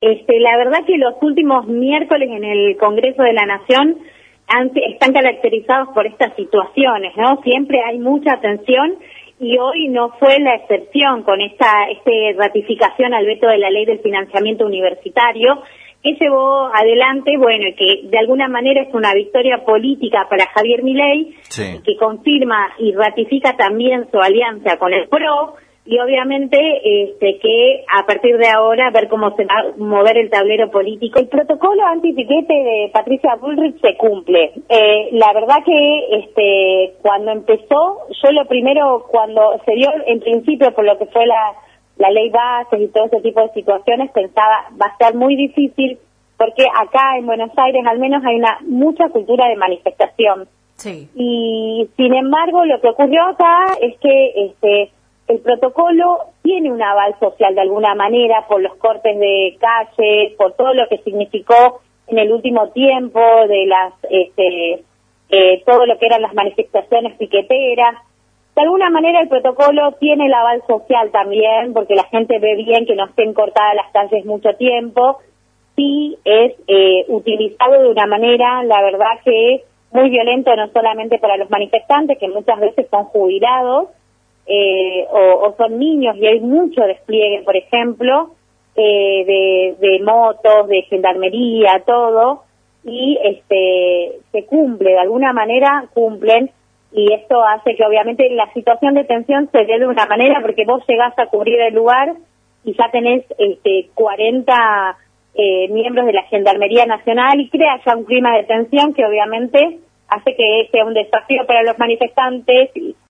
La verdad que los últimos miércoles en el Congreso de la Nación están caracterizados por estas situaciones, ¿no? Siempre hay mucha tensión y hoy no fue la excepción con esta ratificación al veto de la ley del financiamiento universitario que llevó adelante, bueno, que de alguna manera es una victoria política para Javier Milei, Sí. que confirma y ratifica también su alianza con el PRO, y obviamente que a partir de ahora ver cómo se va a mover el tablero político. El protocolo anti-piquete de Patricia Bullrich se cumple. La verdad que cuando empezó, yo lo primero, cuando se dio en principio por lo que fue la ley bases y todo ese tipo de situaciones, pensaba va a ser muy difícil porque acá en Buenos Aires al menos hay mucha cultura de manifestación. Sí. Y sin embargo lo que ocurrió acá es que el protocolo tiene un aval social de alguna manera por los cortes de calle, por todo lo que significó en el último tiempo de todo lo que eran las manifestaciones piqueteras. De alguna manera el protocolo tiene el aval social también, porque la gente ve bien que no estén cortadas las calles mucho tiempo. Sí es utilizado de una manera, la verdad que es muy violento, no solamente para los manifestantes, que muchas veces son jubilados, o son niños, y hay mucho despliegue, por ejemplo, de motos, de gendarmería, todo, y se cumple, de alguna manera cumplen, y esto hace que obviamente la situación de tensión se dé de una manera, porque vos llegás a cubrir el lugar y ya tenés 40 miembros de la Gendarmería Nacional y crea ya un clima de tensión que obviamente hace que sea un desafío para los manifestantes.